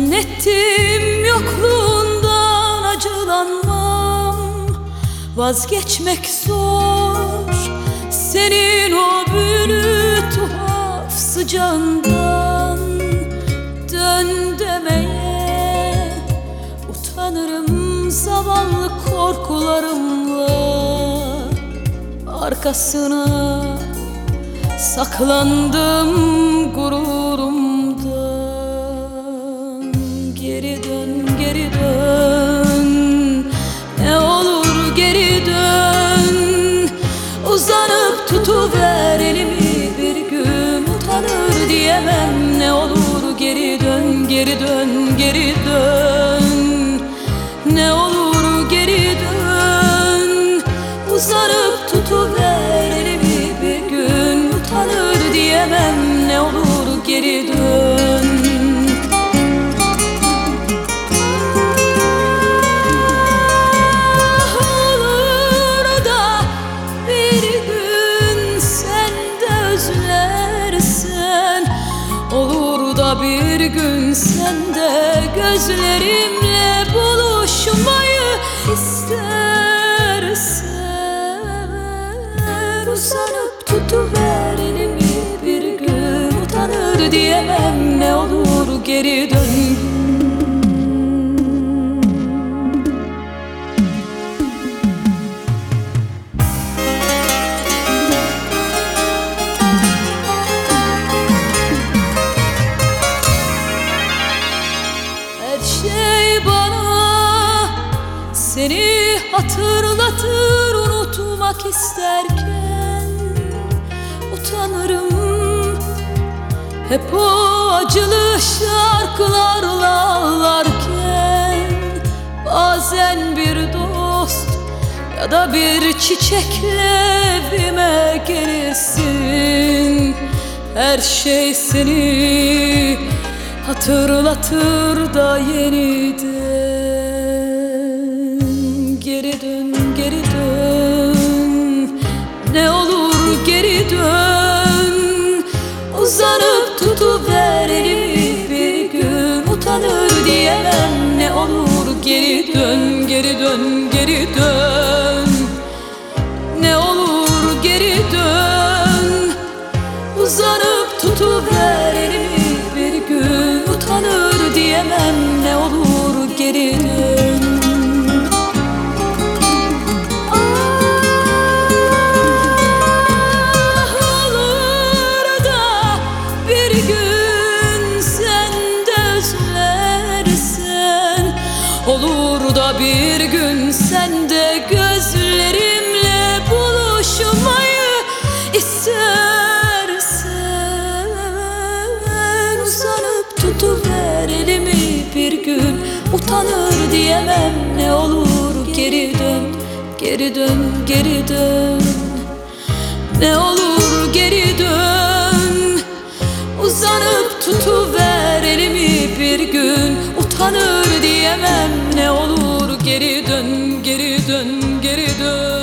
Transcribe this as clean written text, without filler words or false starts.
Zannettim yokluğundan acılanmam, vazgeçmek zor senin o büyülü tuhaf sıcağından. Dön demeye utanırım zavallı korkularımla, arkasına saklandım gururumdan. Geri dön, geri dön, ne olur geri dön. Uzanıp tutuver elimi, bir gün utanır diyemem. Ne olur geri dön, geri dön, geri dön. Ne olur geri dön. Uzanıp tutuver elimi, bir gün utanır diyemem. Ne olur geri dön. Olur da bir gün sen de özlersen, olur da bir gün sen de gözlerimle buluşmayı istersen. Uzanıp tutuver elimi, bir gün utanır diyemem. Ne olur geri dön. Her şey bana seni hatırlatır, unutmak isterken utanırım. Hep o acılı şarkılarla ağlarken, bazen bir dost ya da bir çiçekle evime gelirsin. Her şey seni hatırlatır da yeniden. Geri dön, geri dön, ne olur geri dön. Uzanıp tutuver elimi, bir gün utanır diyemem. Ne olur geri dön, geri dön, geri dön. Ne olur geri dön. Uzanıp tutuver elimi, bir gün utanır diyemem. Ne olur geri dön. Olur da bir gün sen de özlersen, olur da bir gün sen de gözlerimle buluşmayı istersen. Uzanıp tutuver elimi, bir gün utanır diyemem. Ne olur geri dön, geri dön, geri dön. Ne olur geri dön. Uzanıp tutuver elimi, bir gün utanır diyemem. Ne olur geri dön, geri dön, geri dön.